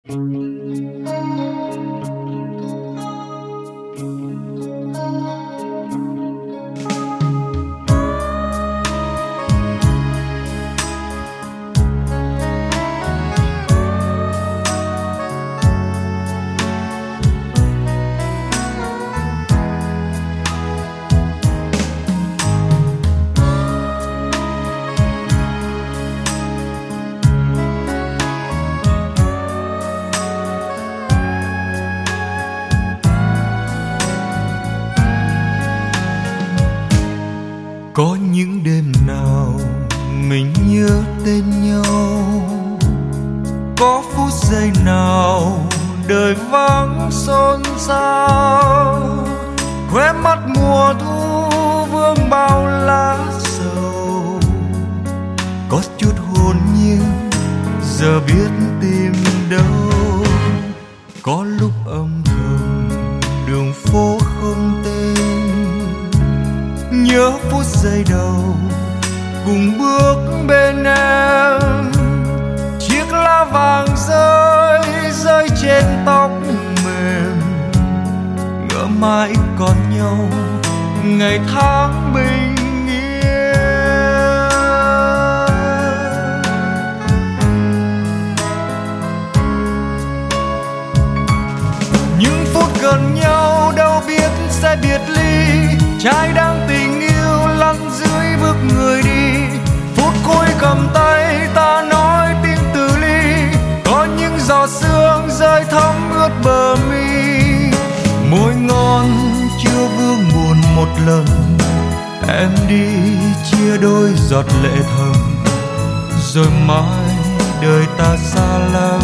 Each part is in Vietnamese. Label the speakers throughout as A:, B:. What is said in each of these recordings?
A: Có những đêm nào mình nhớ tên nhau, có phút giây nào đời vắng xôn xao, khóe mắt mùa thu vương bao lá sầu, có chút hồn nhiên giờ biết tìm đâu. Có lúc âm thầm đường phố không tên, nhớ phút giây đầu cùng bước bên em. Chiếc lá vàng rơi rơi trên tóc mềm, ngỡ mãi còn nhau ngày tháng bình yên. Những phút gần nhau đâu biết sẽ biệt ly, trai đang tình yêu lăn dưới bước người đi. Phút cuối cầm tay ta nói tiếng từ ly, có những giọt sương rơi thấm ướt bờ mi. Môi ngon chưa vương buồn một lần, em đi chia đôi giọt lệ thầm, rồi mai đời ta xa lắm.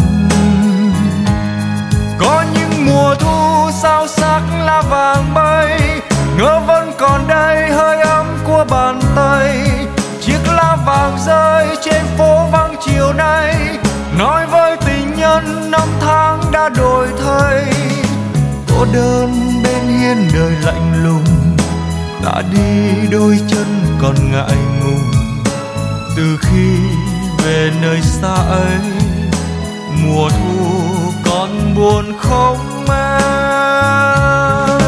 A: Có những mùa thu sao sắc lá vàng bay, ngỡ vẫn còn đây hơi ấm của bàn tay. Chiếc lá vàng rơi trên phố vắng chiều nay, nói với tình nhân năm tháng đã đổi thay. Cô đơn bên hiên đời lạnh lùng, đã đi đôi chân còn ngại ngùng. Từ khi về nơi xa ấy, mùa thu còn buồn không em.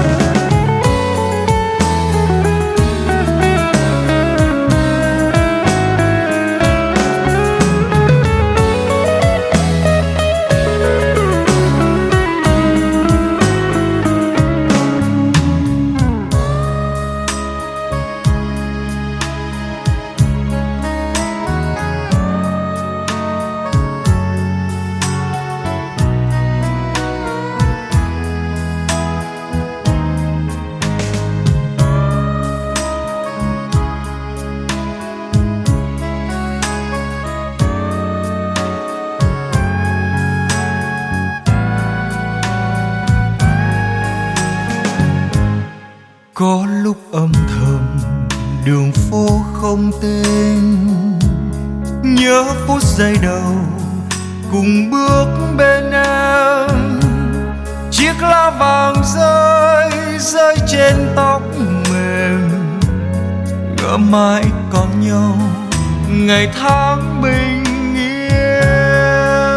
A: Có lúc âm thầm đường phố không tên, nhớ phút giây đầu cùng bước bên em. Chiếc lá vàng rơi rơi trên tóc mềm, ngỡ mãi còn nhau ngày tháng bình yên.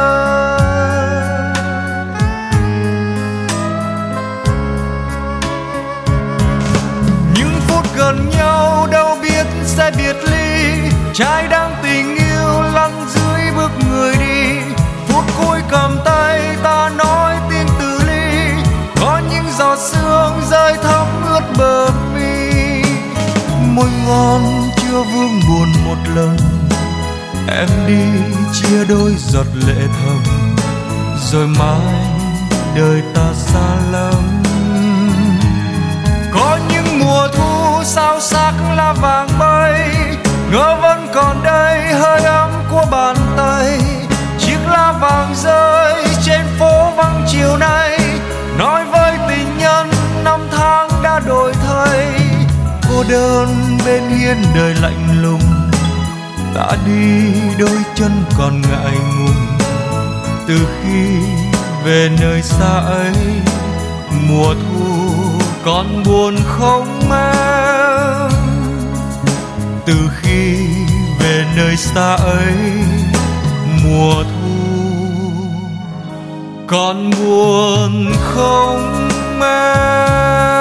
A: Những phút gần nhau đâu biết sẽ biệt ly, trai đang tình yêu lăn dưới bước người đi. Phút cuối cầm tay ta nói tiếng từ ly, có những giọt sương rơi thấm ướt bờ mi. Môi ngon chưa vương buồn một lần, em đi chia đôi giọt lệ thầm, rồi mai đời ta xa lắm. Có những mùa thu sao sắc lá vàng bay, ngỡ vẫn còn đây hơi ấm của bàn tay. Chiếc lá vàng rơi trên phố vắng chiều nay, nói với tình nhân năm tháng đã đổi thay. Cô đơn bên hiên đời lạnh lùng, đã đi đôi chân còn ngại ngùng. Từ khi về nơi xa ấy, mùa thu còn buồn không em. Từ khi về nơi xa ấy, mùa thu còn buồn không em?